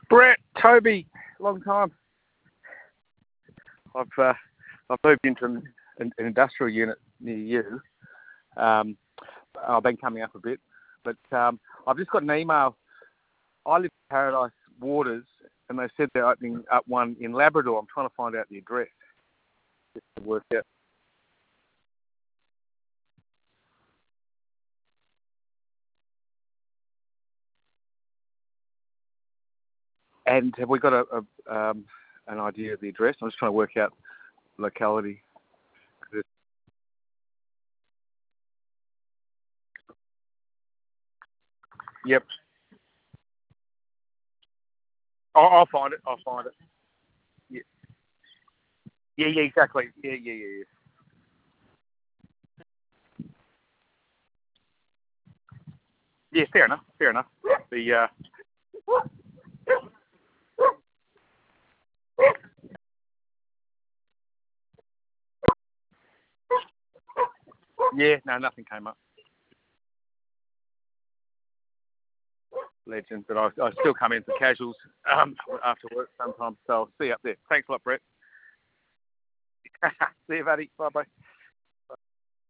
Brett, Toby, long time. I've moved into an industrial unit near you. I've been coming up a bit, but I've just got an email. I live in Paradise Waters, and they said they're opening up one in Labrador. I'm trying to find out the address just to work out. And have we got an idea of the address? I'm just trying to work out locality. Yep. I'll find it. I'll find it. Yeah. Yeah, exactly. Yeah. Yeah, fair enough. Fair enough. The yeah, no, nothing came up. Legend, but I still come in for casuals after work sometimes. So I'll see you up there. Thanks a lot, Brett. See you, buddy. Bye bye.